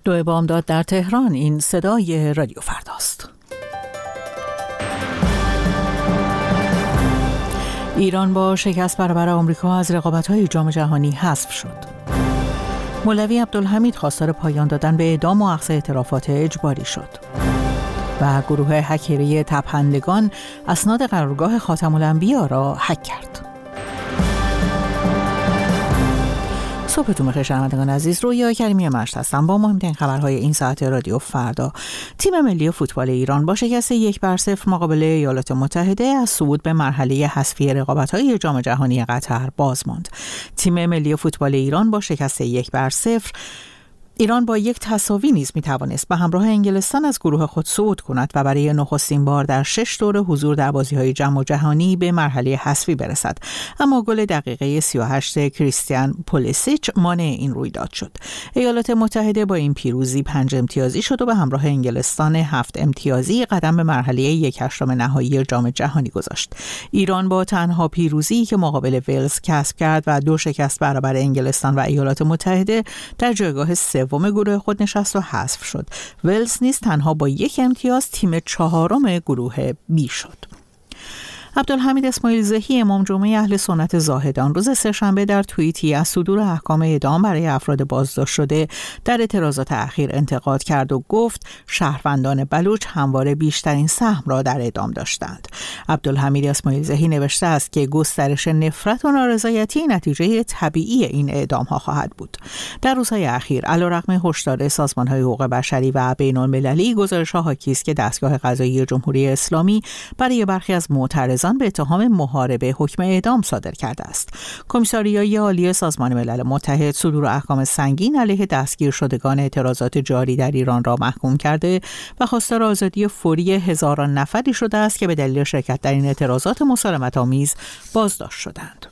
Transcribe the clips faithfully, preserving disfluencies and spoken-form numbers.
دو بامداد در تهران. این صدای رادیو فرداست. ایران با شکست برابر آمریکا از رقابت‌های جام جهانی حذف شد. مولوی عبدالحمید خواستار پایان دادن به اعدام و اخذ اعترافات اجباری شد. و گروه هکری تپندگان اسناد قرارگاه خاتم الانبیا را هک کرد. صبحتون بخیر شنوندگان عزیز، رویا کریمی مشت هستم با مهمترین خبرهای این ساعت رادیو فردا. تیم ملی فوتبال ایران با شکست یک بر صفر مقابل ایالات متحده از صعود به مرحله حذفی رقابت‌های جام جهانی قطر باز ماند. تیم ملی فوتبال ایران با شکست یک بر صفر ایران با یک تساوی نیز می توانست به همراه انگلستان از گروه خود صعود کند و برای نخستین بار در شش دور حضور در بازی‌های جام جهانی به مرحله حذفی برسد. اما گل دقیقه سی و هشت کریستیان پولیسیچ مانع این رویداد شد. ایالات متحده با این پیروزی پنج امتیازی شد و به همراه انگلستان هفت امتیازی قدم به مرحله یک هشتم نهایی جام جهانی گذاشت. ایران با تنها پیروزی که مقابل ولز کسب کرد و دو شکست برابر انگلستان و ایالات متحده در جایگاه سوم گروه خود نشست و حذف شد. ولز نیز تنها با یک امتیاز تیم چهارم گروه بی شد. عبدالحمید اسماعیل زهی امام جمعه اهل سنت زاهدان روز سه‌شنبه در توییتی از صدور احکام اعدام برای افراد بازداشت شده در اعتراضات اخیر انتقاد کرد و گفت شهروندان بلوچ همواره بیشترین سهم را در اعدام داشتند. عبدالحمید اسماعیل زهی نوشته است که گسترش نفرت و نارضایتی نتیجه طبیعی این اعدام ها خواهد بود. در روزهای اخیر علیرغم هشدار سازمان‌های حقوق بشری و بین‌المللی، گزارش‌ها حاکی است که دستگاه قضایی جمهوری اسلامی برای برخی از معترضان به اتهام محاربه حکم اعدام صادر کرده است. کمیساریای عالی سازمان ملل متحد صدور احکام سنگین علیه دستگیر شدگان اعتراضات جاری در ایران را محکوم کرده و خواستار آزادی فوری هزاران نفری شده است که به دلیل شرکت در این اعتراضات مسالمت‌آمیز بازداشت شدند.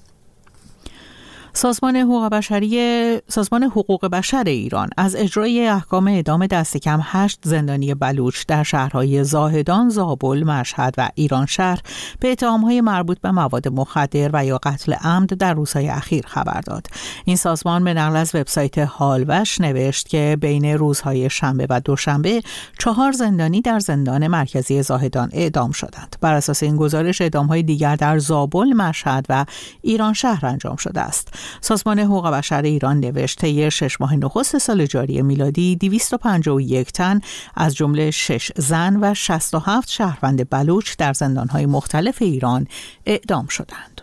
سازمان حقوق بشری سازمان حقوق بشر ایران از اجرای احکام اعدام دست کم هشت زندانی بلوچ در شهرهای زاهدان، زابل، مشهد و ایران شهر به اتهام‌های مربوط به مواد مخدر و یا قتل عمد در روزهای اخیر خبر داد. این سازمان به نقل از وبسایت هالوش نوشت که بین روزهای شنبه و دوشنبه چهار زندانی در زندان مرکزی زاهدان اعدام شدند. بر اساس این گزارش اعدام‌های دیگر در زابل، مشهد و ایران شهر انجام شده است. سازمان حقوق بشر ایران نوشت طی شش ماه نخست سال جاری میلادی دویست و پنجاه و یک تن از جمله شش زن و شصت و هفت شهروند بلوچ در زندان‌های مختلف ایران اعدام شدند.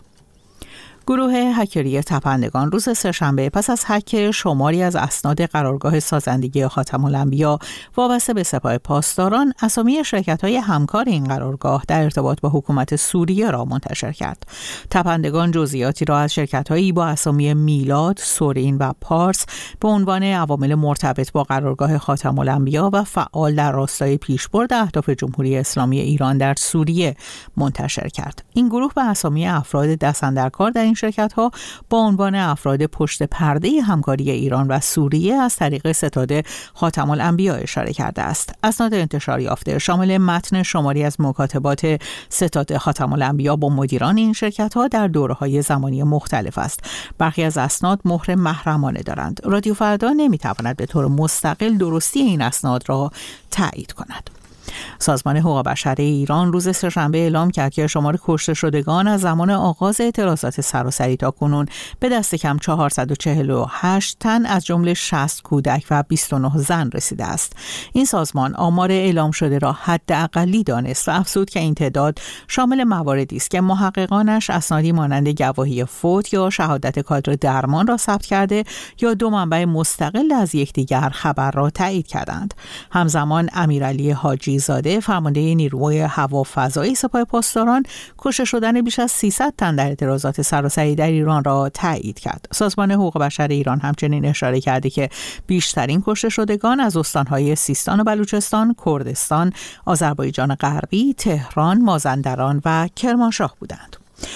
گروه هکری تپندگان روز سه‌شنبه پس از هک شماری از اسناد قرارگاه سازندگی خاتم الانبیا وابسته به سپاه پاسداران اسامی شرکت‌های همکار این قرارگاه در ارتباط با حکومت سوریه را منتشر کرد. تپندگان جزئیاتی را از شرکت‌هایی با اسامی میلاد، سورین و پارس به عنوان عوامل مرتبط با قرارگاه خاتم الانبیا و فعال در راستای پیشبرد اهداف جمهوری اسلامی ایران در سوریه منتشر کرد. این گروه به اسامی افراد دست‌اندرکار در این شرکت‌ها با عنوان افراد پشت پرده همکاری ایران و سوریه از طریق ستاد خاتم الانبیا اشاره کرده است. اسناد انتشار یافته شامل متن شماری از مکاتبات ستاد خاتم الانبیا با مدیران این شرکت‌ها در دوره‌های زمانی مختلف است. برخی از اسناد مهر محرمانه دارند. رادیو فردا نمی‌تواند به طور مستقل درستی این اسناد را تایید کند. سازمان حقوق بشر ایران روز سه‌شنبه اعلام کرد که شمار کشته شدگان از زمان آغاز اعتراضات سراسری تا کنون به دست کم چهارصد و چهل و هشت تن از جمله شصت کودک و بیست و نه زن رسیده است. این سازمان آمار اعلام شده را حداقلی دانست و افزود که این تعداد شامل مواردی است که محققانش اسنادی مانند گواهی فوت یا شهادت کادر درمان را ثبت کرده یا دو منبع مستقل از یکدیگر خبر را تایید کردند. همزمان امیرعلی حاجی زاده فرمانده نیروی هوافضایی سپاه پاسداران کشته شدن بیش از سیصد تن در اعتراضات سراسری در ایران را تایید کرد. سازمان حقوق بشر ایران همچنین اشاره کرده که بیشترین کشته شدگان از استان‌های سیستان و بلوچستان، کردستان، آذربایجان غربی، تهران، مازندران و کرمانشاه بودند.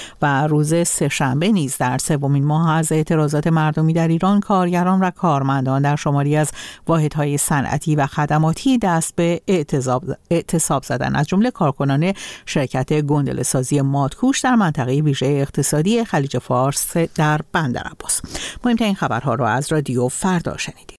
و روز سه‌شنبه نیز در سومین ماه از اعتراضات مردمی در ایران کارگران و کارمندان در شماری از واحدهای صنعتی و خدماتی دست به اعتصاب زدن، از جمله کارکنان شرکت گندله‌سازی مادکوش در منطقه ویژه اقتصادی خلیج فارس در بندر عباس. مهمترین خبرها را از رادیو فردا شنیدید.